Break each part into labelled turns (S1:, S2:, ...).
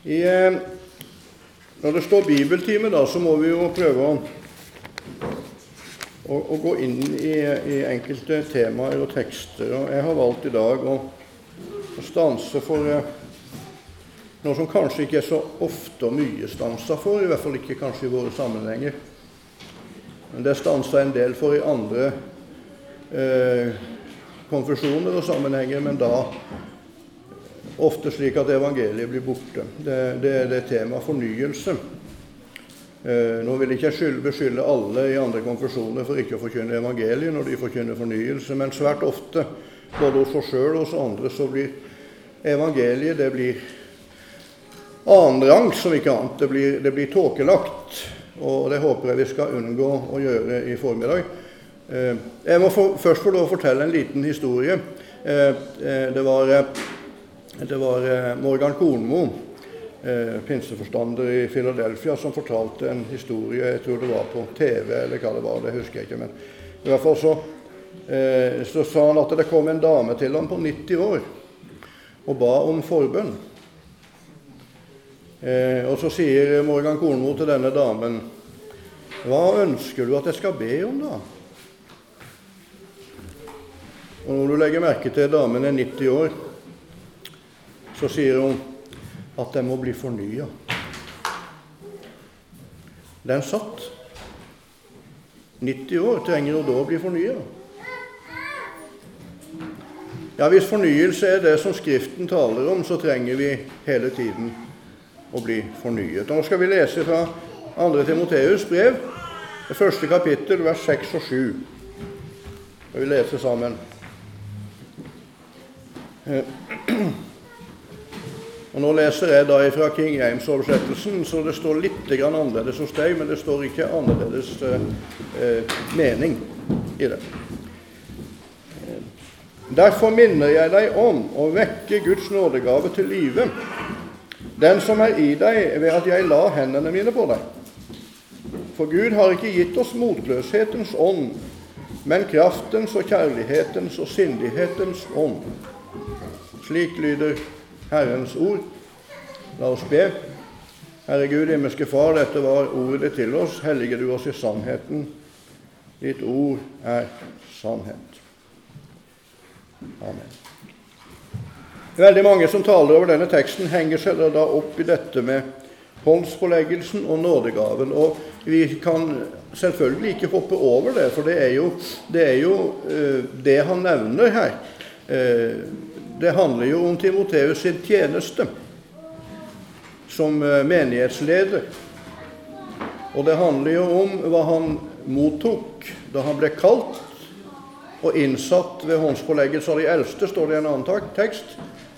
S1: Når det står bibeltime da, så må vi jo prøve å gå inn i enkelte temaer og tekster. Og jeg har valgt i dag å stanse for noe som kanskje ikke er så ofte og mye stansa for, i hvert fall ikke kanskje i våre sammenhenger. Men det stanser en del for i andre konfesjoner og sammenhenger, men da ofte slik at evangeliet blir borte. Det er det tema fornyelse. Nå vil ikke jeg beskylde alle i andre konfesjoner for ikke å forkynne evangeliet når de forkynner fornyelse, men svært ofte, både hos oss selv og hos andre, så blir evangeliet, det blir annenrangs som ikke annet. Det blir tåkelagt, og det håper jeg vi skal unngå å gjøre i formiddag. Jeg må først få lov å fortelle en liten historie. Det var Morgan Kornmo, pinseforstander i Philadelphia, som fortalte en historie, jeg tror det var på TV, eller hva det var, det husker jeg ikke, men i hvert fall så sa han at det kom en dame til ham på 90 år, og ba om forbønn. Og så sier Morgan Kornmo til denne damen, hva ønsker du at jeg skal be om da? Og når du legger merke til damen er 90 år, så sier hun at den må bli fornyet. Den satt. 90 år trenger hun da å bli fornyet. Ja, hvis fornyelse er det som Skriften taler om, så trenger vi hele tiden å bli fornyet. Og nå skal vi lese fra 2. Timoteus brev, det første kapittel, vers 6 og 7. Og vi leser sammen. Og nå leser jeg da fra King James-oversettelsen, så det står litt annerledes hos deg, men det står ikke annerledes mening i det. Derfor minner jeg deg om å vekke Guds nådegave til live, den som er i deg ved at jeg la hendene mine på deg. For Gud har ikke gitt oss motløshetens ånd, men kraftens og kjærlighetens og sindighetens ånd. Slik lyder Herrens ord. La oss be. Herre Gud, himmelske Far, dette var ordet til oss. Hellige du oss i sannheten. Ditt ord er sannhet. Amen. Veldig mange som taler over denne teksten henger seg da opp i dette med håndspåleggelsen og nådegaven. Og vi kan selvfølgelig ikke hoppe over det, for det er jo det han nevner her. Det handler jo om Timoteus sin tjeneste som menighetsleder. Og det handler jo om hva han mottok da han ble kalt og innsatt ved håndspåleggelse av de eldste, står det i en annen tekst.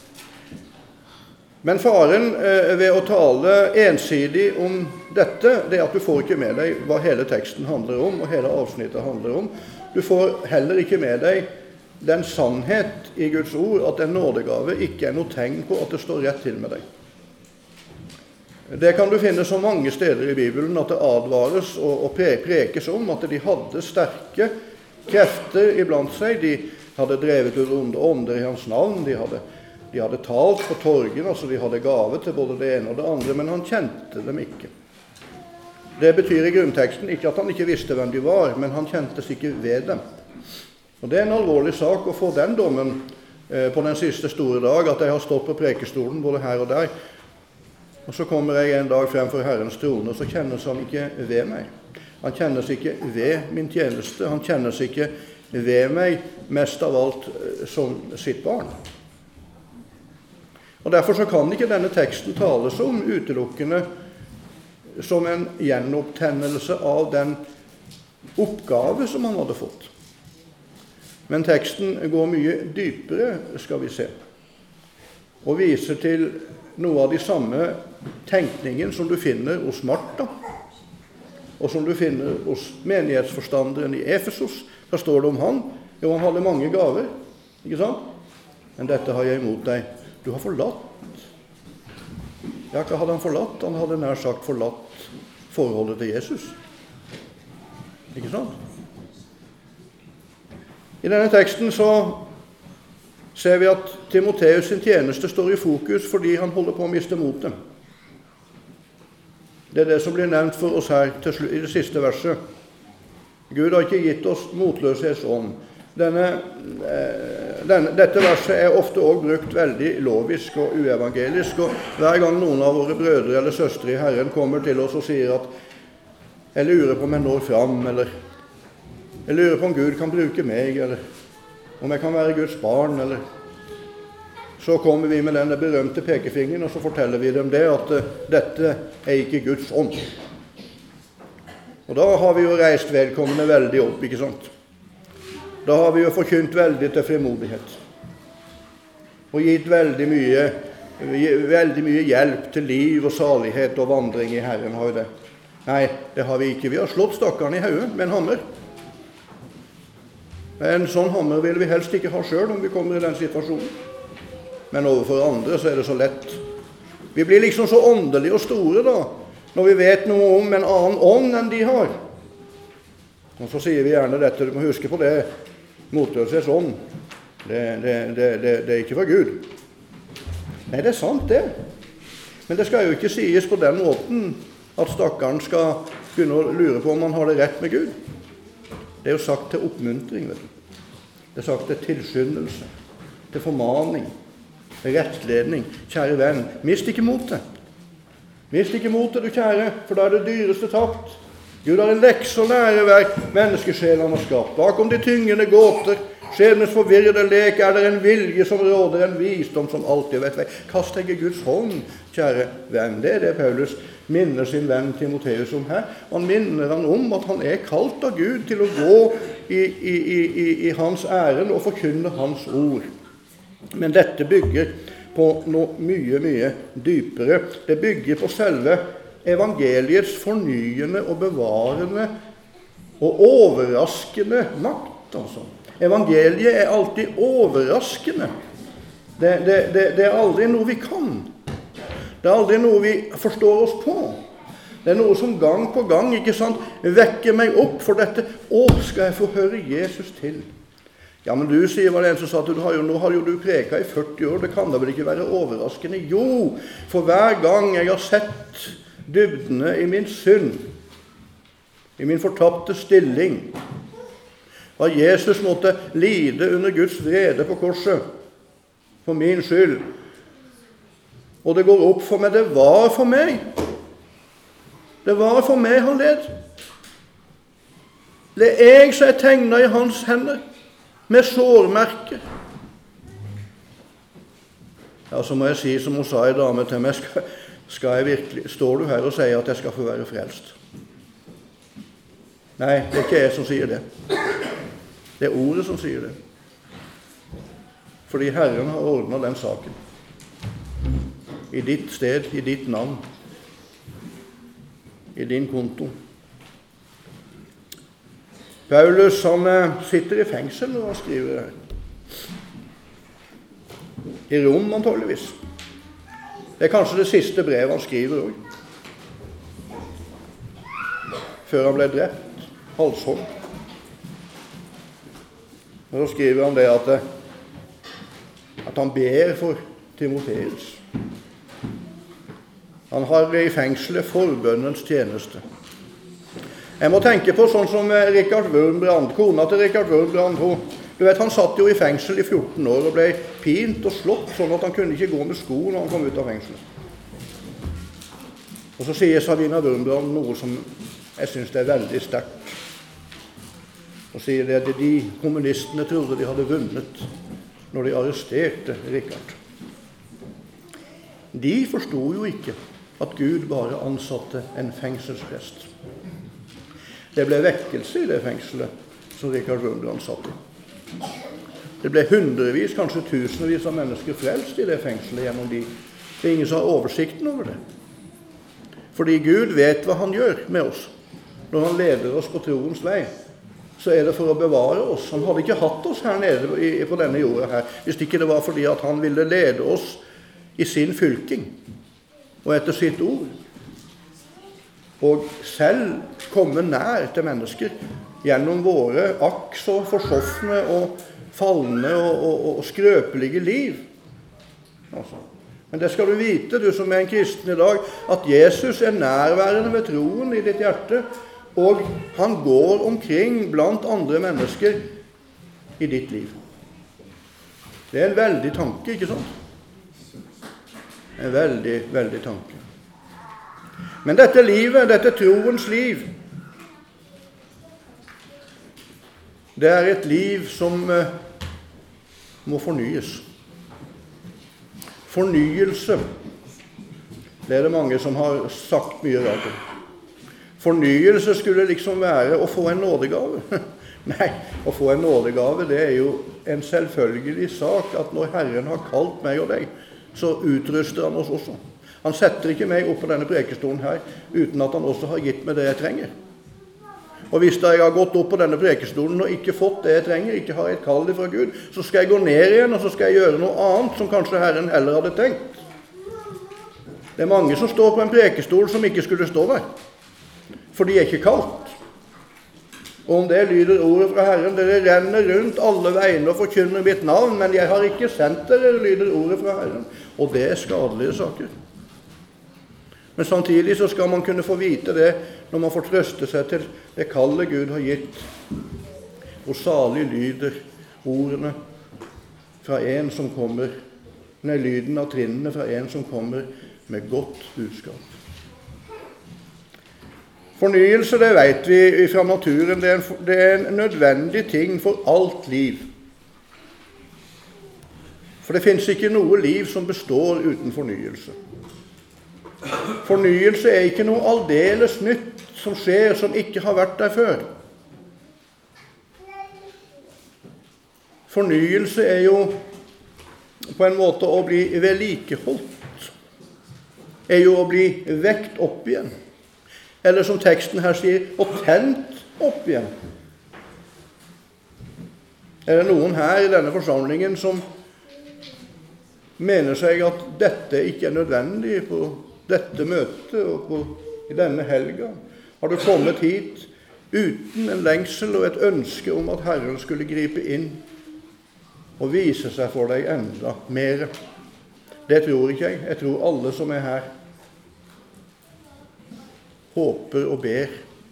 S1: Men faren ved å tale ensidig om dette, det er at du får ikke med deg hva hele teksten handler om, og hele avsnittet handler om. Du får heller ikke med deg den sannhet i Guds ord, at en nådegave ikke er noe tegn på at det står rett til med deg. Det kan du finne så mange steder i Bibelen at det advares og prekes om at de hadde sterke krefter iblant seg. De hadde drevet ut onde ånder i hans navn, de hadde talt på torgen, altså de hadde gave til både det ene og det andre, men han kjente dem ikke. Det betyr i grunnteksten ikke at han ikke visste hvem de var, men han kjentes ikke ved dem. Og det er en alvorlig sak å få den dommen på den siste store dag, at jeg har stått på prekestolen både her og der, og så kommer jeg en dag frem for Herrens trone, og så kjennes han ikke ved meg. Han kjennes ikke ved min tjeneste, han kjennes ikke ved meg mest av alt som sitt barn. Og derfor så kan ikke denne teksten tales om utelukkende som en gjenopptennelse av den oppgave som han hadde fått. Men teksten går mye dypere, skal vi se, og viser til noe av de samme tenkningen som du finner hos Martha, og som du finner hos menighetsforstanderen i Efesos. Hva står det om han? Jo, han hadde mange gaver, ikke sant? Men dette har jeg imot deg. Du har forlatt. Ja, hva hadde han forlatt? Han hadde nær sagt forlatt forholdet til Jesus. Ikke sant? I denne teksten så ser vi at Timoteus sin tjeneste står i fokus fordi han holder på å miste motet. Det det som blir nevnt for oss her i det siste verset. Gud har ikke gitt oss motløshetsånd. Dette verset er ofte også brukt veldig lovisk og uevangelisk, og hver gang noen av våre brødre eller søstre i Herren kommer til oss og sier at jeg lurer på om jeg når fram, eller jeg lurer på om Gud kan bruke meg, eller om jeg kan være Guds barn, eller så kommer vi med denne berømte pekefingeren, og så forteller vi dem det, at dette er ikke Guds ånd. Og da har vi jo reist vedkommende veldig opp, ikke sant? Da har vi jo forkynt veldig til frimodighet. Og gitt veldig mye hjelp til liv og salighet og vandring i Herren, har vi det. Nei, det har vi ikke. Vi har slått stakkaren i hodet med en hammer. En sånn hammer vil vi helst ikke ha selv om vi kommer i den situasjonen. Men overfor andre så er det så lett. Vi blir liksom så åndelige og store da, når vi vet noe om en annen ånd enn de har. Og så sier vi gjerne dette, du må huske på det, motløshetsånd, det er ikke fra Gud. Nei, det er sant det. Men det skal jo ikke sies på den måten at stakkaren skal kunne lure på om han har det rett med Gud. Det er jo sagt til oppmuntring, vet du. Det er sagt til tilskyndelse, til formaning, rettledning. Kjære venn, mist ikke motet. Mist ikke motet, du kjære, for da er det dyreste tapt. Gud har en lekse å lære hver menneskesjel han har skapt. Bakom de tyngende gåter, skjebnens forvirrede lek, er det en vilje som råder, en visdom som alltid vet vei. Kast deg i Guds hånd, kjære venn. Det er det Paulus minner sin venn Timotheus om her. Han minner han om at han er kalt av Gud til å gå i hans ærend og forkynne hans ord. Men dette bygger på noe mye, mye dypere. Det bygger på selve evangeliets fornyende og bevarende og overraskende makt. Altså. Evangeliet er alltid overraskende. Det er aldri noe vi kan. Det er aldri noe vi forstår oss på. Det er noe som gang på gang, ikke sant, vekker meg opp for dette. Å, skal jeg få høre Jesus til? Ja, men du, sier var det en som sa at nå har jo du preket i 40 år, det kan da vel ikke være overraskende? Jo, for hver gang jeg har sett dybdene i min synd, i min fortapte stilling, hva Jesus måtte lide under Guds vrede på korset, for min skyld, og det går opp for meg, det var for meg. Det var for meg han led. Det er jeg som er tegnet i hans hender, med sårmerker. Ja, så må jeg si, som hun sa en dame til meg, skal jeg virkelig, står du her og sier at jeg skal få være frelst? Nei, det er ikke jeg som sier det. Det er ordet som sier det. Fordi Herren har ordnet den saken. I ditt sted, i ditt navn, i din konto. Paulus, han sitter i fengsel når han skriver her. I Rom, antageligvis. Det er kanskje det siste brevet han skriver også. Før han ble drept, halshogd. Og så skriver han det at han ber for Timotheus. Han har i fengselet forbønnens tjeneste. Jeg må tenke på sånn som Richard Wurmbrand, kona til Richard Wurmbrand. Du vet, han satt jo i fengsel i 14 år og ble pint og slått, sånn at han kunne ikke gå med sko når han kom ut av fengselet. Og så sier Sabina Wurmbrand noe som jeg synes er veldig sterkt. Og sier det at de kommunistene trodde de hadde vunnet når de arresterte Richard. De forstod jo ikke at Gud bare ansatte en fengselsprest. Det ble vekkelse i det fengselet som Richard Wurmbrand satt i. Det ble hundrevis, kanskje tusenvis av mennesker frelst i det fengselet gjennom de. Det er ingen som har oversikten over det. Fordi Gud vet hva han gjør med oss. Når han leder oss på troens vei, så er det for å bevare oss. Han hadde ikke hatt oss her nede på denne jorda her, hvis ikke det var fordi at han ville lede oss i sin fylking og etter sitt ord. Og selv komme nær til mennesker gjennom våre akk så forsofne og falne og skrøpelige liv. Altså. Men det skal du vite, du som en kristen i dag, at Jesus nærværende ved troen i ditt hjerte, og han går omkring blant andre mennesker i ditt liv. Det en veldig tanke, ikke sant? En veldig, veldig tanke. Men dette livet, dette troens liv, det et liv som må fornyes. Fornyelse, det det mange som har sagt mye rart om. Fornyelse skulle liksom være å få en nådegave. Nei, å få en nådegave, det jo en selvfølgelig sak at når Herren har kalt meg og deg, så utruster han oss også. Han setter ikke meg opp på denne prekestolen her uten at han også har gitt meg det jeg trenger. Og hvis jeg har gått opp på denne prekestolen og ikke fått det jeg trenger, ikke har et kall fra Gud, så skal jeg gå ned igjen, og så skal jeg gjøre noe annet som kanskje Herren heller hadde tenkt. Det mange som står på en prekestol som ikke skulle stå der, for de ikke kalt. Og om det lyder ordet fra Herren, dere renner rundt alle veiene og forkynner mitt navn, men jeg har ikke sendt dere, lyder ordet fra Herren. Og det skadelige saker. Men samtidig så skal man kunne få vite det når man får trøste seg til det kallet Gud har gitt. Og salig lyder ordene fra en som kommer, lyden av trinnene fra en som kommer med godt budskap. Fornyelse, det vet vi fra naturen, det en nødvendig ting for alt liv. For det finnes ikke noe liv som består uten fornyelse. Fornyelse ikke noe aldeles nytt som skjer som ikke har vært der før. Fornyelse jo på en måte å bli vedlikeholdt, jo å bli vekt opp igjen. Eller som teksten her sier, og tent opp igjen. Det noen her i denne forsamlingen som mener seg at dette ikke nødvendig på dette møtet og i denne helga? Har du kommet hit uten en lengsel og et ønske om at Herren skulle gripe inn og vise seg for deg enda mer? Det tror ikke jeg. Jeg tror alle som her håper og ber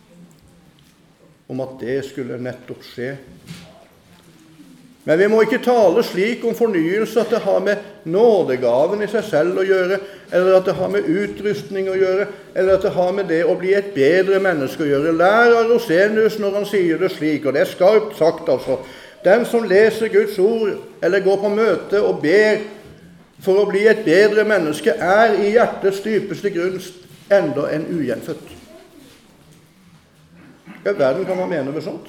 S1: om at det skulle nettopp skje. Men vi må ikke tale slik om fornyelse at det har med nådegaven i seg selv å gjøre, eller at det har med utrustning å gjøre, eller at det har med det å bli et bedre menneske å gjøre. Lær av Rosenius når han sier det slik, og det skarpt sagt altså. Den som leser Guds ord, eller går på møte og ber for å bli et bedre menneske, i hjertets dypeste grunn enda en ugjenfødt. Hva verden kan man mene med sånt?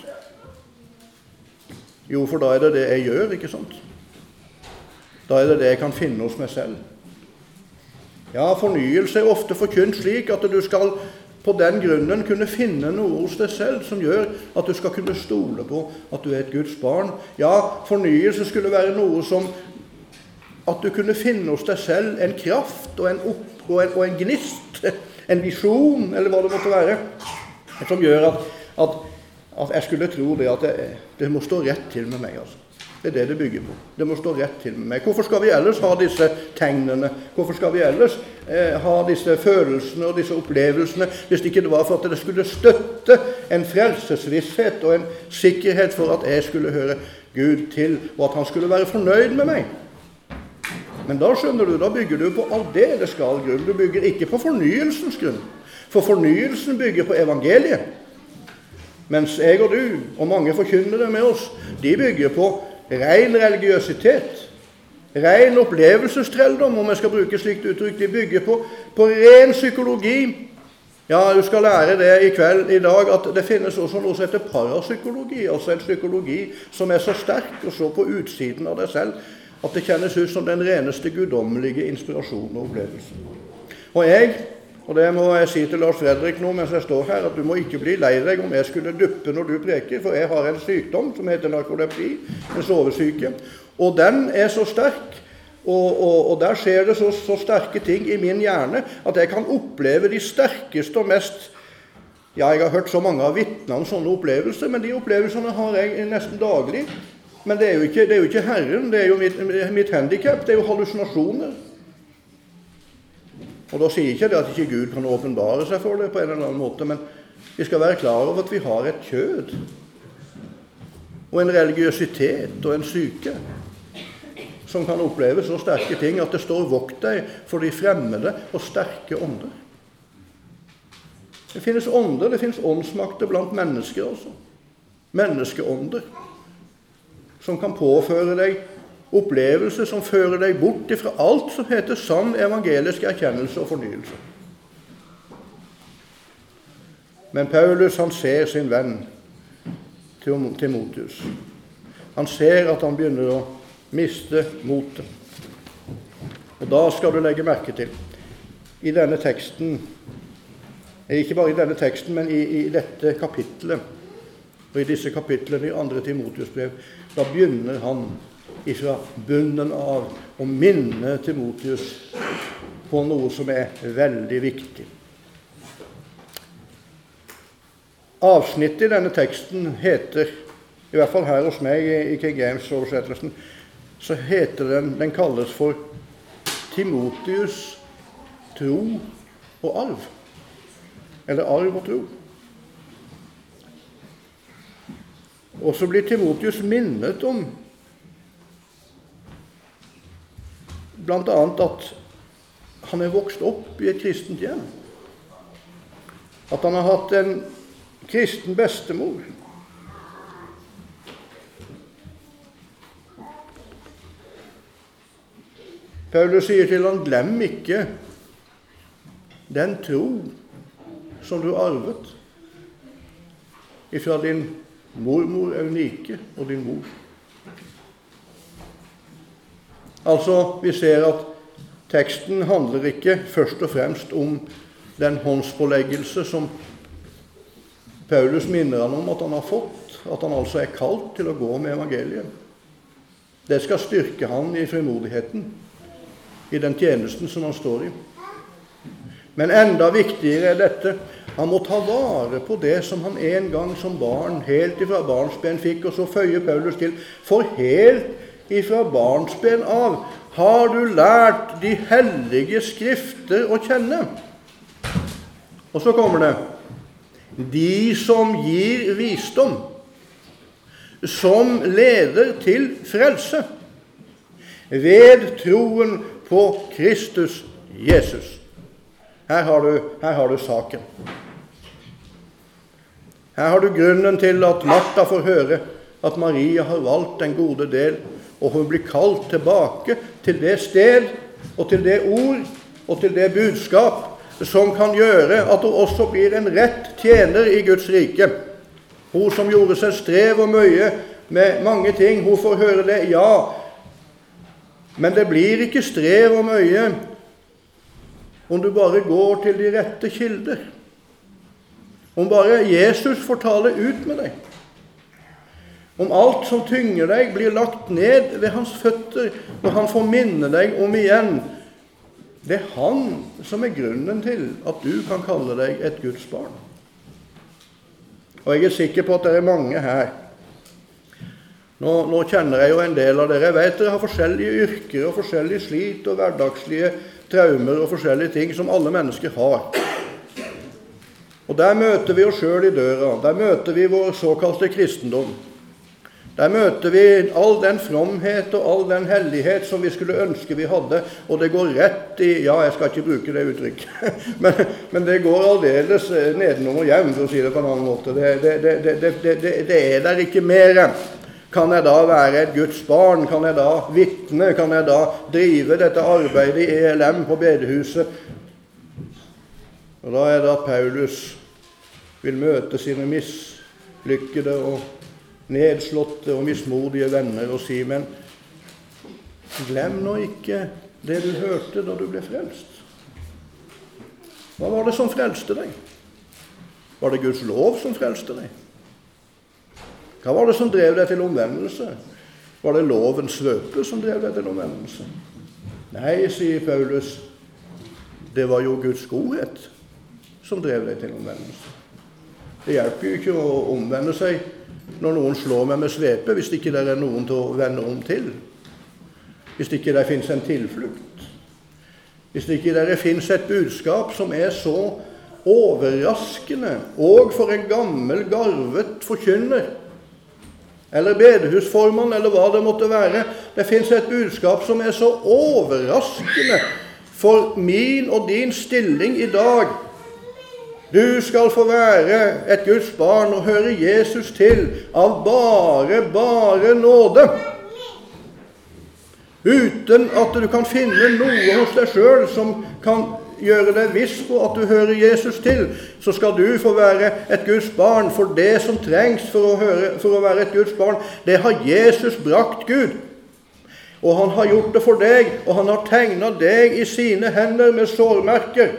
S1: Jo, for da det det jeg gjør, ikke sant? Da det det jeg kan finne hos meg selv. Ja, fornyelse ofte forkynt slik at du skal på den grunnen kunne finne noe hos deg selv som gjør at du skal kunne stole på at du et Guds barn. Ja, fornyelse skulle være noe som at du kunne finne hos deg selv en kraft og en gnist, en visjon, eller hva det måtte være, som gjør at jeg skulle tro det at det må stå rett til med meg. Altså. Det det bygger på. Det må stå rett til med meg. Hvorfor skal vi ellers ha disse tegnene? Hvorfor skal vi ellers ha disse følelsene og disse opplevelsene, hvis ikke det var for at det skulle støtte en frelsesvisshet og en sikkerhet for at jeg skulle høre Gud til, og at han skulle være fornøyd med meg? Men da skjønner du, da bygger du på aldeles gal grunn. Du bygger ikke på fornyelsens grunn. For fornyelsen bygger på evangeliet. Mens jeg og du, og mange forkynnere med oss, de bygger på ren religiøsitet. Ren opplevelsestrelldom, om jeg skal bruke slikt uttrykk. De bygger på ren psykologi. Ja, du skal lære det i kveld, i dag, at det finnes også noe som heter parapsykologi. Altså en psykologi som så sterk og så på utsiden av deg selv, at det kjennes ut som den reneste guddommelige inspirasjonen og opplevelsen. Og det må jeg si til Lars Fredrik nå mens jeg står her, at du må ikke bli lei deg om jeg skulle duppe når du preker, for jeg har en sykdom som heter narkolepsi, en sovesyke, og den så sterk, og der skjer det så sterke ting i min hjerne, at jeg kan oppleve de sterkeste og mest, ja, jeg har hørt så mange av vitner om sånne opplevelser, men de opplevelsene har jeg nesten daglig. Men det jo ikke Herren, det jo mitt handicap, det jo hallusinasjoner. Og da sier ikke det at ikke Gud kan åpenbare seg for det på en eller annen måte, men vi skal være klar over at vi har et kjød, og en religiøsitet og en syke, som kan oppleve så sterke ting at det står vokt deg for de fremmede og sterke ånder. Det finnes ånder, det finnes åndsmakter blant mennesker også. Menneskeånder, som kan påføre deg opplevelser som fører deg bort fra alt som heter sann evangelisk erkjennelse og fornyelse. Men Paulus, han ser sin venn Timotheus. Han ser at han begynner å miste motet. Og da skal du legge merke til, i denne teksten, ikke bare i denne teksten, men i dette kapitlet, og i disse kapitlene i 2. Timotheus brev, da begynner han ifra bunnen av å minne Timotheus på noe som er veldig viktig. Avsnittet i denne teksten heter, i hvert fall her hos meg i King James-oversettelsen, så heter den kalles for Timotheus tro og arv. Eller arv og tro. Og så blir Timotheus minnet om blant annet at han er vokst opp i et kristent hjem. At han har hatt en kristen bestemor. Paulus sier til han, glem ikke den tro som du arvet ifra din mormor Eunike og din mor. Altså, vi ser at teksten handler ikke først og fremst om den håndspåleggelse som Paulus minner han om at han har fått, at han altså er kalt til å gå med evangeliet. Det skal styrke han i frimodigheten, i den tjenesten som han står i. Men enda viktigere er dette, han må ta vare på det som han en gang som barn, helt ifra barnsben fikk, og så føyer Paulus til, for helt ifra barnsben av har du lært de hellige skrifter å kjenne. Og så kommer det, de som gir visdom, som leder til frelse, ved troen på Kristus Jesus. Her har du saken. Her har du grunnen til at Martha får høre at Maria har valgt den gode del, og hun blir kalt tilbake til det sted, og til det ord, og til det budskap, som kan gjøre at hun også blir en rett tjener i Guds rike. Hun som gjorde seg strev og møye med mange ting, hun får høre det, ja. Men det blir ikke strev og møye om du bare går til de rette kilder. Om bare Jesus får tale ut med deg. Om alt som tynger deg blir lagt ned ved hans føtter, og han får minne deg om igjen. Det er han som er grunnen til at du kan kalle deg et Guds barn. Og jeg er sikker på at det er mange her. Nå kjenner jeg jo en del av dere. Jeg vet dere har forskjellige yrker og forskjellige slit og hverdagslige traumer og forskjellige ting som alle mennesker har. Og der møter vi oss selv i døra. Der møter vi vår såkalte kristendom. Der møter vi all den fromhet og all den hellighet som vi skulle ønske vi hadde, og det går rett i, ja, jeg skal ikke bruke det uttrykket, men det går aldeles nedenom og hjem, for å si det på en annen måte. Det er der ikke mer. Kan jeg da være et Guds barn? Kan jeg da vitne? Kan jeg da drive dette arbeidet i ELM på bedehuset? Og da er det at Paulus vil møte sine mislykkede og nedslåtte og mismodige venner og si, men glem nå ikke det du hørte da du ble frelst. Hva var det som frelste deg? Var det Guds lov som frelste deg? Hva var det som drev deg til omvendelse? Var det lovens svøpe som drev deg til omvendelse? Nei, sier Paulus, det var jo Guds godhet som drev deg til omvendelse. Det hjelper jo ikke å omvende seg når noen slår meg med svepe, hvis ikke det er noen til å vende om til. Hvis ikke det finnes en tilflukt. Hvis det ikke dere finnes et budskap som så overraskende, og for en gammel, garvet forkynner, eller bedehusformann, eller hva det måtte være, det finnes et budskap som så overraskende for min og din stilling i dag. Du skal få være et Guds barn og høre Jesus til av bare nåde. Uten at du kan finne noe hos deg selv som kan gjøre deg viss på at du hører Jesus til, så skal du få være et Guds barn, for det som trengs for å være et Guds barn, det har Jesus brakt Gud. Og han har gjort det for deg, og han har tegnet deg i sine hender med sårmerker.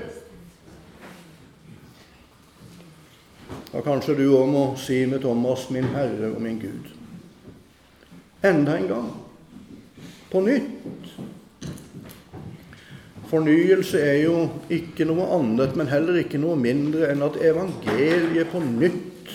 S1: Da kanskje du også må si med Thomas, min Herre og min Gud. Enda en gang. På nytt. Fornyelse jo ikke noe annet, men heller ikke noe mindre enn at evangeliet på nytt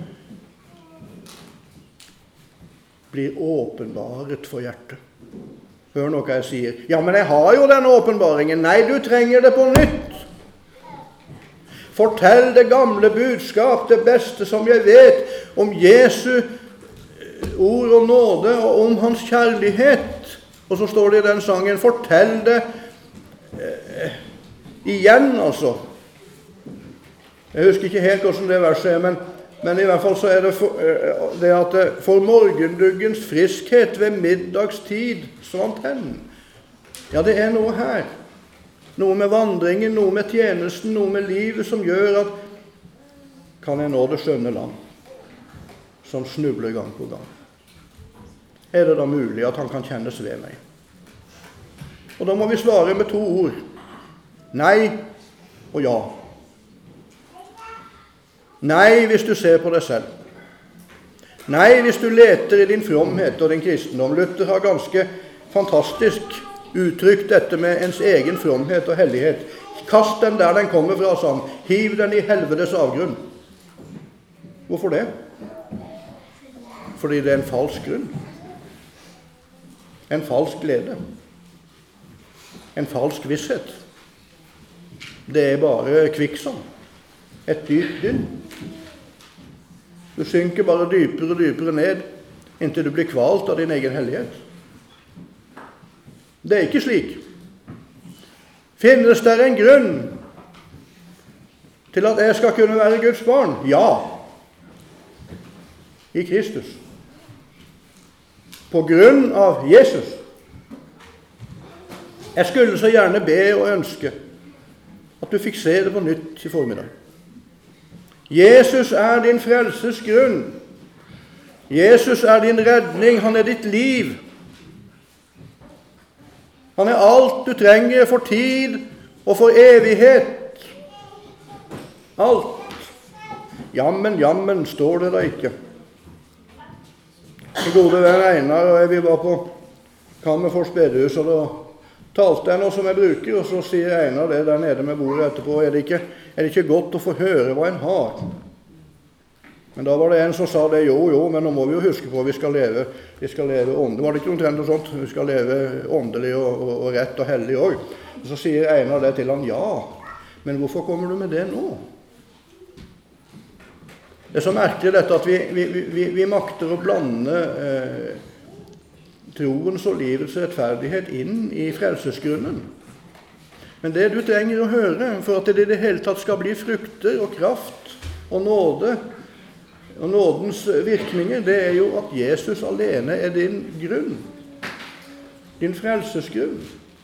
S1: blir åpenbaret for hjertet. Hør noe jeg sier. Ja, men jeg har jo denne åpenbaringen. Nei, du trenger det på nytt. Fortell det gamle budskap, det beste som jeg vet, om Jesu ord og nåde, og om hans kjærlighet. Og så står det i den sangen, fortell det igjen, altså. Jeg husker ikke helt hvordan det verset men i hvert fall så det det at for morgenduggens friskhet ved middagstid svant hen. Ja, det noe her. Noe med vandringen, noe med tjenesten, noe med livet som gjør at kan jeg nå det skjønne land som snubler gang på gang. Det da mulig at han kan kjennes ved meg? Og da må vi svare med 2 ord. Nei og ja. Nei hvis du ser på deg selv. Nei hvis du leter i din fromhet og din kristendom. Luther har ganske fantastisk uttrykt dette med ens egen fromhet og hellighet. Kast den der den kommer fra, sa han. Hiv den i helvetes avgrunn. Hvorfor det? Fordi det en falsk grunn. En falsk glede. En falsk visshet. Det bare kvikksand. Et dypt dynn. Du synker bare dypere og dypere ned, inntil du blir kvalt av din egen hellighet. Det ikke slik. Finnes det en grunn til at jeg skal kunne være Guds barn? Ja. I Kristus. På grunn av Jesus. Jeg skulle så gjerne be og ønske at du fikk se det på nytt i formiddag. Jesus din frelses grunn. Jesus din redning. Han ditt liv. Han alt du trenger for tid og for evighet. Alt. Jammen, står det da ikke. Min gode venn Einar og vi var på Kammerfors bedehus, og da talte jeg noe som jeg bruker, og så sier Einar det der nede med bordet etterpå, det ikke godt å få høre hva en har? Men da var det en som sa det, jo, men nå må vi jo huske på, vi skal leve åndelig. Var det ikke omtrent noe sånt? Vi skal leve åndelig og rett og hellig også. Og så sier Einar det til han, ja, men hvorfor kommer du med det nå? Det så merkelig dette at vi makter å blande troens og livets rettferdighet inn i frelsesgrunnen. Men det du trenger å høre for at det i det hele tatt skal bli frukter og kraft og nåde og nådens virkninger, det jo at Jesus alene din grunn. Din frelsesgrunn.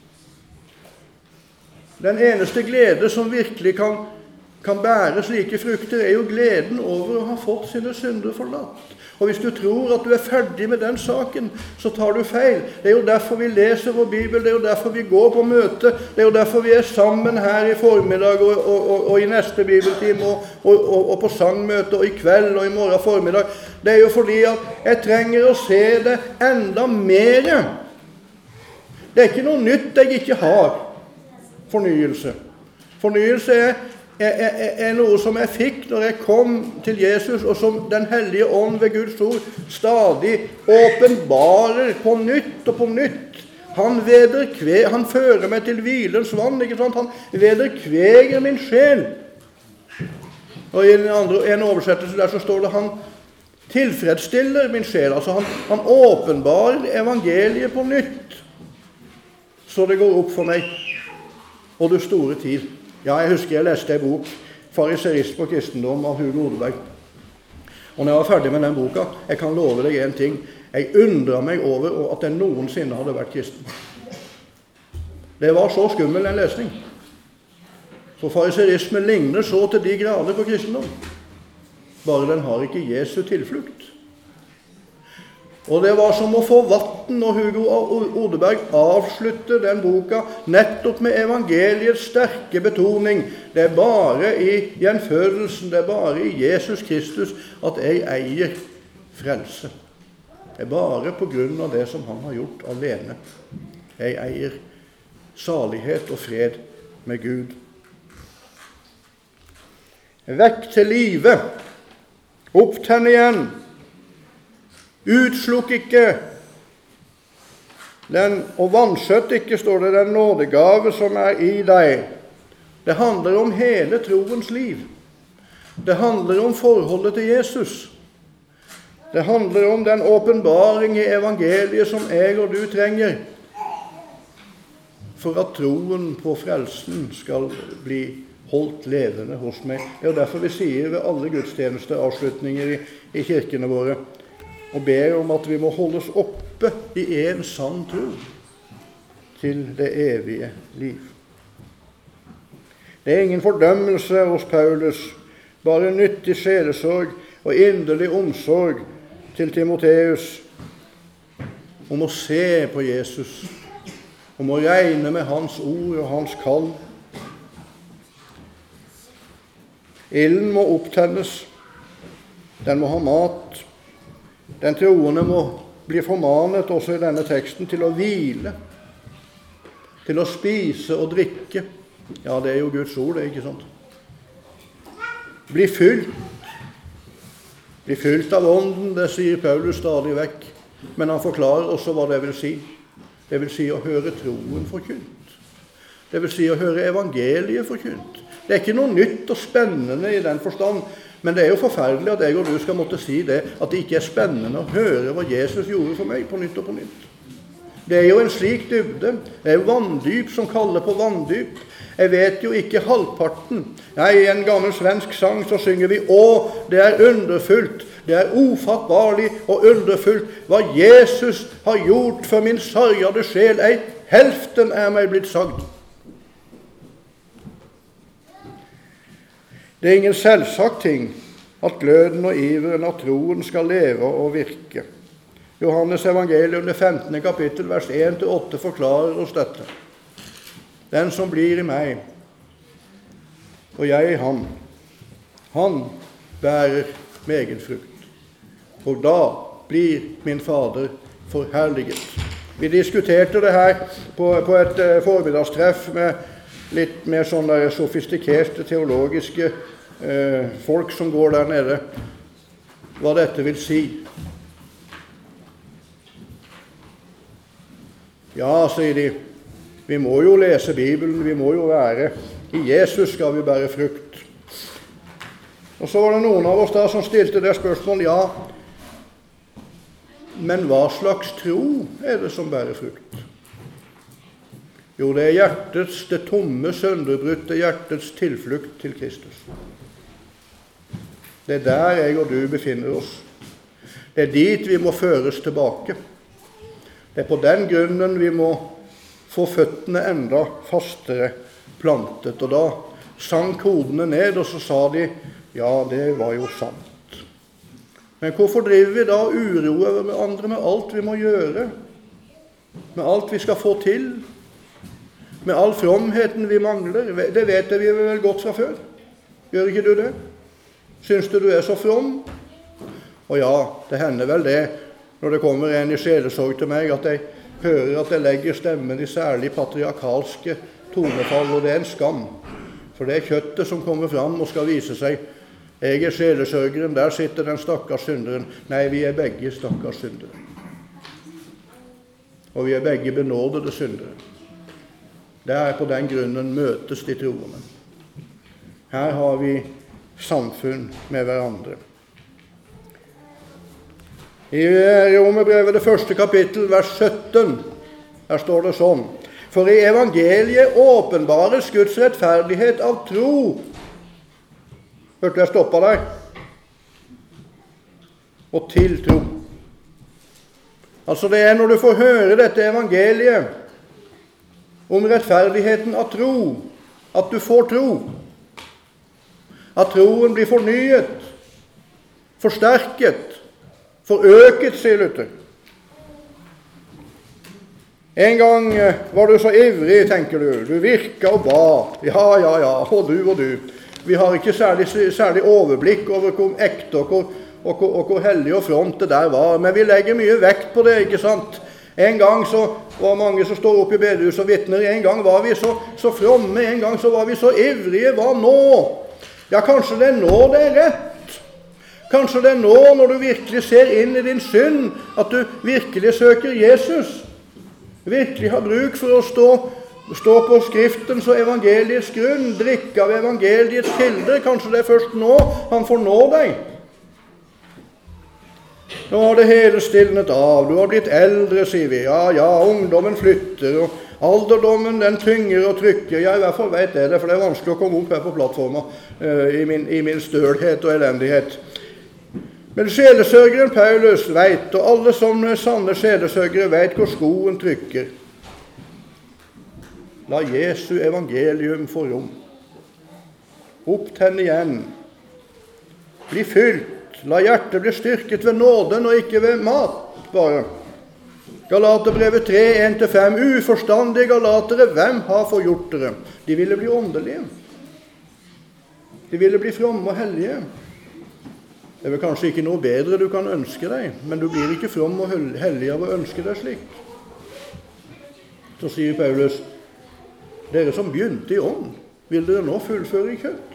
S1: Den eneste glede som virkelig kan bære slike frukter, jo gleden over å ha fått sine synder forlatt. Og hvis du tror at du ferdig med den saken, så tar du feil. Det jo derfor vi leser vår Bibel, det jo derfor vi går på møte, det jo derfor vi sammen her i formiddag og i neste bibeltime og på sangmøte og i kveld og i morgen formiddag. Det jo fordi at jeg trenger å se det enda mer. Det ikke noe nytt jeg ikke har. Fornyelse. Fornyelse noe som jeg fikk når jeg kom til Jesus, og som den hellige ånd ved Guds ord stadig åpenbarer på nytt og på nytt. Han fører meg til hvilens vann, ikke sant? Han vederkveger min sjel. Og i en oversettelse der så står det han tilfredsstiller min sjel. Altså han åpenbarer evangeliet på nytt. Så det går opp for meg. Og du store tid. Ja, jeg husker jeg leste en bok, Fariserisme og kristendom av Hugo Odeberg. Og når jeg var ferdig med den boka, jeg kan love deg en ting. Jeg undrer meg over at jeg noensinne hadde vært kristen. Det var så skummel en lesning. For fariserisme ligner så til de grader på kristendom. Bare den har ikke Jesu tilflukt. Og det var som å få vatten, og Hugo Odeberg avslutter den boka nettopp med evangeliets sterke betoning. Det er bare i gjenfødelsen, det er bare i Jesus Kristus at jeg eier frelse. Det er bare på grunn av det som han har gjort alene. Jeg eier salighet og fred med Gud. Vekk til live, opptenn igjen, utslukk ikke, og vansøtt ikke, står det, den nådegave som er i deg. Det handler om hele troens liv. Det handler om forholdet til Jesus. Det handler om den åpenbaring i evangeliet som jeg og du trenger, for at troen på frelsen skal bli holdt levende hos meg. Det er derfor vi sier ved alle gudstjenesteavslutninger i kirkene våre, og ber om at vi må holdes oppe i en sann tro til det evige liv. Det er ingen fordømmelse hos Paulus, bare nyttig sjelesorg og inderlig omsorg til Timoteus om å se på Jesus, om å regne med hans ord og hans kall. Ilden må opptennes, den må ha mat. Den troende må bli formanet også i denne teksten til å hvile, til å spise og drikke. Ja, det er jo Guds ord, det, ikke sant? Bli fylt av ånden, det sier Paulus stadig vekk. Men han forklarer også hva det vil si. Det vil si å høre troen forkynt. Det vil si å høre evangeliet forkynt. Det er ikke noe nytt og spennende i den forstand, men det er jo forferdelig at jeg og du skal måtte si det, at det ikke er spennende å høre hva Jesus gjorde for meg på nytt og på nytt. Det er jo en slik dybde. Det er jo vanndyp som kaller på vanndyp. Jeg vet jo ikke halvparten. Nei, i en gammel svensk sang så synger vi: «Å, det er underfullt, det er ufattbarlig og underfullt, hva Jesus har gjort for min sargede sjel, ei helften er meg blitt sagd.» Det er ingen selvsagt ting at gløden og iveren av troen skal leve og virke. Johannes evangelium, det 15. kapittel, vers 1-8 forklarer oss dette. Den som blir i meg, og jeg i ham, han bærer meget frukt. Og da blir min Fader forherliget. Vi diskuterte det her på et formiddagstreff med litt mer sånn der sofistikerte teologiske folk som går der nede, hva dette vil si. Ja, sier de, vi må jo lese Bibelen, vi må jo være i Jesus skal vi bære frukt. Og så var det noen av oss der som stilte det spørsmål, ja, men hva slags tro er det som bærer frukt? Jo, det er hjertets, det tomme, sønderbrutte hjertets tilflukt til Kristus. Det er der jeg og du befinner oss. Det er dit vi må føres tilbake. Det er på den grunnen vi må få føttene enda fastere plantet. Og da sank hodene ned, og så sa de, ja, det var jo sant. Men hvorfor driver vi da uroer med andre med alt vi må gjøre? Med alt vi skal få til? Med all fromheten vi mangler? Det vet vi vel godt fra før. Gjør ikke du det? Syns du er så from? Og ja, det hender vel det, når det kommer en i sjelesorg til meg, at jeg hører at jeg legger stemmen i særlig patriarkalske tonefall, og det er en skam. For det er kjøttet som kommer fram og skal vise seg. Jeg er sjelesørgeren, der sitter den stakkars synderen. Nei, vi er begge stakkars syndere. og vi begge benådede syndere. Der på den grunnen møtes de troende. Her har vi samfunn med hverandre. I Romerbrevet det 1. kapittel, vers 17, der står det sånn: For i evangeliet åpenbares Guds rettferdighet av tro. Hørte jeg stoppa der? Og til tro. Altså det når du får høre dette evangeliet om rettferdigheten av tro, at du får tro. At troen blir fornyet, forsterket, forøket, sier Luther. En gang var du så ivrig, tenker du. Du virket og ba. Ja, og du. Vi har ikke særlig overblikk over hvor ekte og hvor hellig og fromt det der var. Men vi legger mye vekt på det, ikke sant? En gang så var mange som står oppe i bedehus og vittner. En gang var vi så fromme, en gang så var vi så ivrige. Hva nå? Ja, kanskje det er nå det er rett. Kanskje det er nå, når du virkelig ser inn i din synd, at du virkelig søker Jesus. Virkelig har bruk for å stå på Skriftens og evangeliets grunn, drikke av evangeliets kilder. Kanskje det er først nå han får nå deg. Nå har det hele stilnet av. Du har blitt eldre, sier vi. Ja, ungdommen flytter, og alderdommen den tynger og trykker. Jeg i hvert fall vet det, for det er vanskelig å komme opp her på plattformen i min stølhet og elendighet. Men sjelesørgeren Paulus vet, og alle som sanne sjelesørgere vet hvor skoen trykker. La Jesu evangelium få rom. Opptenn igjen. Bli fylt. La hjertet bli styrket ved nåden og ikke ved mat, bare. Galaterbrevet 3, 1-5. Uforstandige galatere, hvem har forgjort dere? De ville bli åndelige. De ville bli fromme og hellige. Det er vel kanskje ikke noe bedre du kan ønske deg, men du blir ikke from og hellig av å ønske deg slik. Så sier Paulus, dere som begynte i ånd, vil dere nå fullføre i kjøtt?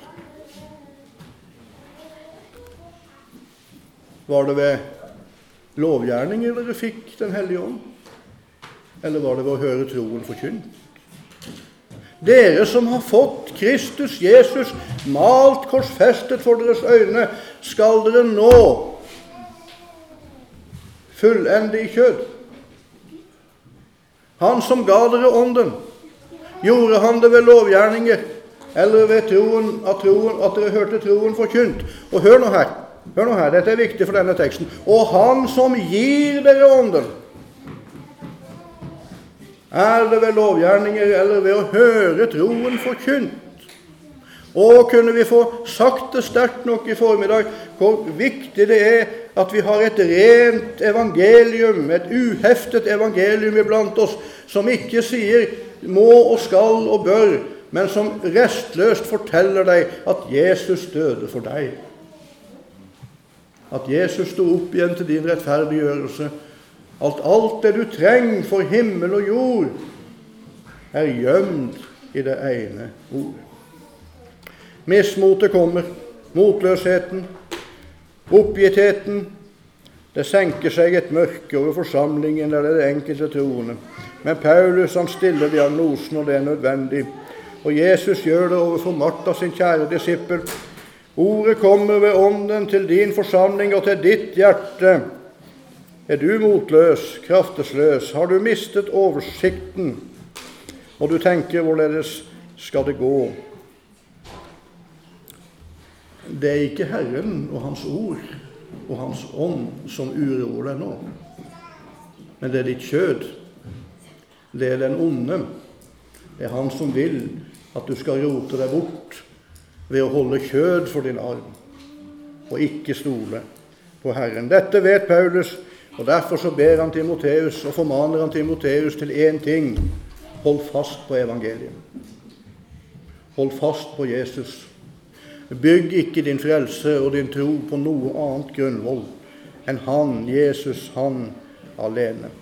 S1: Var det ved lovgjerninger dere fikk den hellige ånd? Eller var det ved å høre troen forkynt? Dere som har fått Kristus Jesus malt korsfestet for deres øyne, skal dere nå fullende i kjød. Han som ga dere ånden, gjorde han det ved lovgjerninger, eller ved at dere hørte troen forkynt. Og hør nå her, dette er viktig for denne teksten. Og han som gir dere ånden, er det ved lovgjerninger eller ved å høre troen forkynt? Og kunne vi få sagt det sterkt nok i formiddag, hvor viktig det er at vi har et rent evangelium, et uheftet evangelium iblant oss, som ikke sier må og skal og bør, men som restløst forteller deg at Jesus døde for deg. At Jesus stod opp igjen til din rettferdiggjørelse. Alt det du trenger for himmel og jord, er gjemt i det ene ordet. Mismotet kommer, motløsheten, oppgittheten. Det senker seg et mørke over forsamlingen eller det enkelte troende. Men Paulus han stiller diagnosen når det er nødvendig. Og Jesus gjør det overfor Martha, sin kjære disippel. Ordet kommer ved ånden til din forsamling og til ditt hjerte. Er du motløs, kraftesløs? Har du mistet oversikten? Og du tenker, hvorledes skal det gå? Det er ikke Herren og hans ord og hans ånd som uroer deg nå. Men det er ditt kjød. Det er den onde. Det er han som vil at du skal rote deg bort ved å holde kjød for din arm og ikke stole på Herren. Dette vet Paulus, og derfor så ber han Timoteus og formaner han Timoteus til én ting: hold fast på evangeliet. Hold fast på Jesus. Bygg ikke din frelse og din tro på noe annet grunnvoll enn han, Jesus, han alene.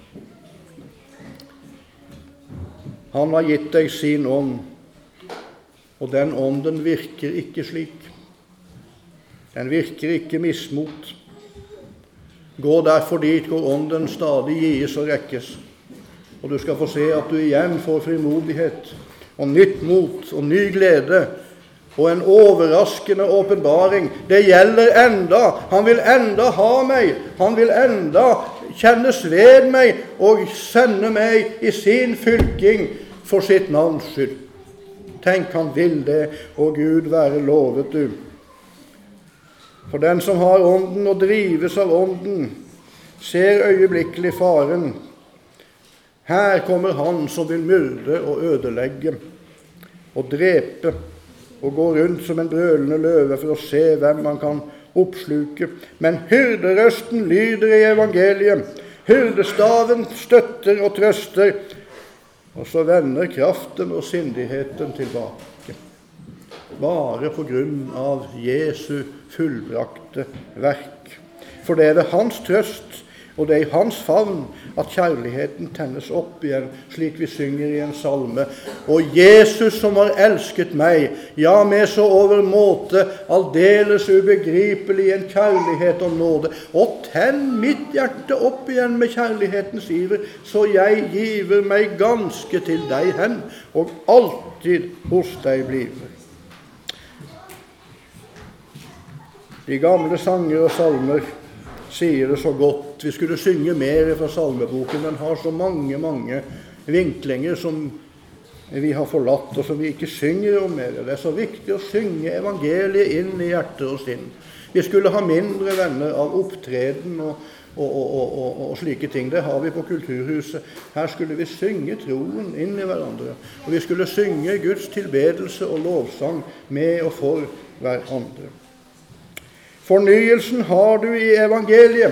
S1: Han har gitt deg sin ånd, og den ånden virker ikke slik. Den virker ikke mismot. Gå derfor dit hvor ånden stadig gis og rekkes. Og du skal få se at du igjen får frimodighet, og nytt mot, og ny glede, og en overraskende åpenbaring. Det gjelder enda. Han vil enda ha meg. Han vil enda kjennes ved meg, og sende meg i sin fylking for sitt navns skyld. Tenk, han vil det, og Gud være lovet du. For den som har ånden og drives av ånden, ser øyeblikkelig faren. Her kommer han som vil myrde og ødelegge, og drepe, og gå rundt som en brølende løve for å se hvem man kan oppsluke. Men hyrderøsten lyder i evangeliet. Hyrdestaven støtter og trøster, og så vender kraften og sindigheten tilbake. Bare på grunn av Jesu fullbrakte verk. For det er ved hans trøst, og det er i hans favn, at kjærligheten tennes opp igjen, slik vi synger i en salme. Og Jesus som har elsket meg, ja, med så overmåte, aldeles ubegripelig en kjærlighet og nåde, og tenn mitt hjerte opp igjen med kjærlighetens iver, så jeg giver meg ganske til deg hen, og alltid hos deg bliver. De gamle sanger og salmer sier det så godt. Vi skulle synge mer fra salmeboken. Den har så mange vinklinger som vi har forlatt, og som vi ikke synger om mer. Det er så viktig å synge evangeliet inn i hjertet og sinn. Vi skulle ha mindre venner av opptreden og slike ting. Det har vi på Kulturhuset. Her skulle vi synge troen inn i hverandre. Og vi skulle synge Guds tilbedelse og lovsang med og for hverandre. Fornyelsen har du i evangeliet.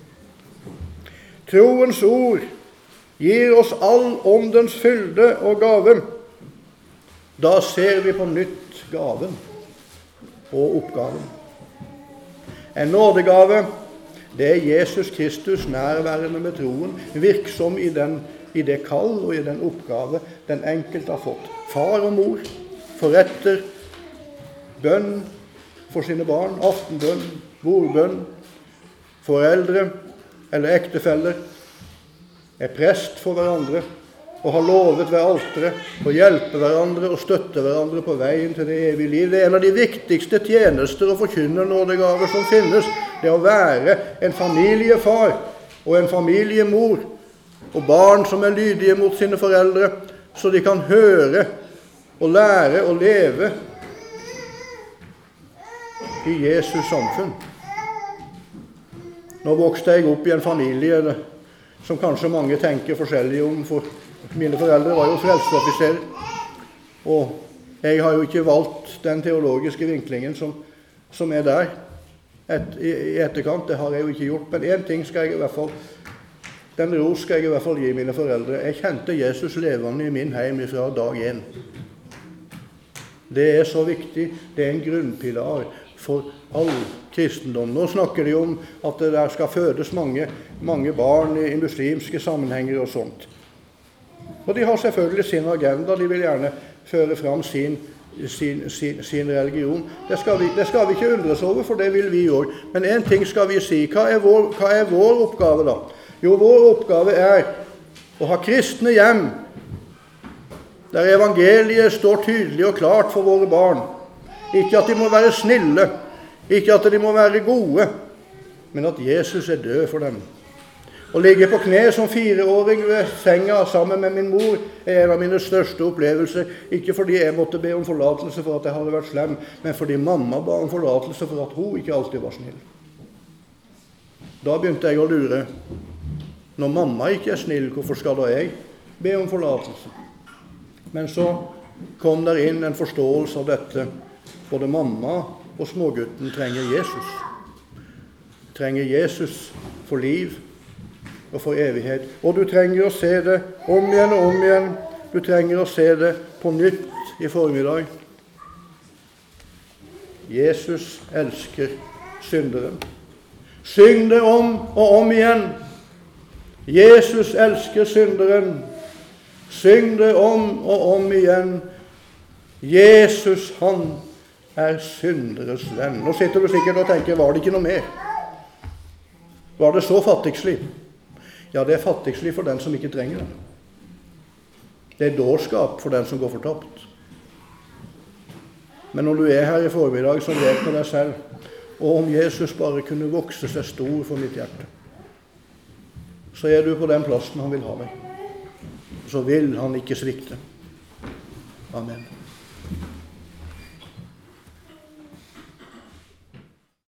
S1: Troens ord gir oss all åndens fylde og gave. Da ser vi på nytt gaven og oppgaven. En nådegave, det er Jesus Kristus nærværende med troen, virksom i det kall og i den oppgave den enkelte har fått. Far og mor forretter bønn for sine barn, aftenbønn, bordbønn, foreldre eller ektefeller, er prest for hverandre og har lovet ved alteret å hjelpe hverandre og støtte hverandre på veien til det evige liv. Det er en av de viktigste tjenester og forkynnernådegaver som finnes, det å være en familiefar og en familiemor, og barn som er lydige mot sine foreldre, så de kan høre og lære og leve i Jesus samfunn. Nå vokste jeg opp i en familie som kanskje mange tenker forskjellig om, for mine foreldre var jo frelseoffiserer, og jeg har jo ikke valgt den teologiske vinklingen som er der i etterkant. Det har jeg jo ikke gjort, men en ting skal jeg i hvert fall, den ros skal jeg i hvert fall gi mine foreldre. Jeg kjente Jesus levende i min heim fra dag 1. Det er så viktig, det er en grunnpilar for all kristendom. Nå snakker de om at det der skal fødes mange barn i muslimske sammenhenger og sånt. Og de har selvfølgelig sin agenda, de vil gjerne føre fram sin religion. Det skal vi ikke undres over, for det vil vi også. Men en ting skal vi si, hva er vår oppgave da? Jo, vår oppgave er å ha kristne hjem, der evangeliet står tydelig og klart for våre barn. Ikke at de må være snille, ikke at de må være gode, men at Jesus er død for dem. Å ligge på kne som 4-åring ved senga sammen med min mor er en av mine største opplevelser. Ikke fordi jeg måtte be om forlatelse for at jeg hadde vært slem, men fordi mamma ba om forlatelse for at hun ikke alltid var snill. Da begynte jeg å lure. Når mamma ikke er snill, hvorfor skal da jeg be om forlatelse? Men så kom der inn en forståelse av dette. Både mamma og smågutten trenger Jesus. Trenger Jesus for liv og for evighet. Og du trenger å se det om igjen og om igjen. Du trenger å se det på nytt i formiddag. Jesus elsker synderen. Syng det om og om igjen. Jesus elsker synderen. Syng det om og om igjen. Jesus, han er synderes venn. Nå sitter du sikkert og tenker, var det ikke noe mer? Var det så fattigslig? Ja, det er fattigslig for den som ikke trenger det. Det er dårskap for den som går fortapt. Men når du er her i formiddag, så vet med deg selv, og om Jesus bare kunne vokse seg stor for mitt hjerte, så er du på den plassen han vil ha deg. Så vil han ikke svikte. Amen.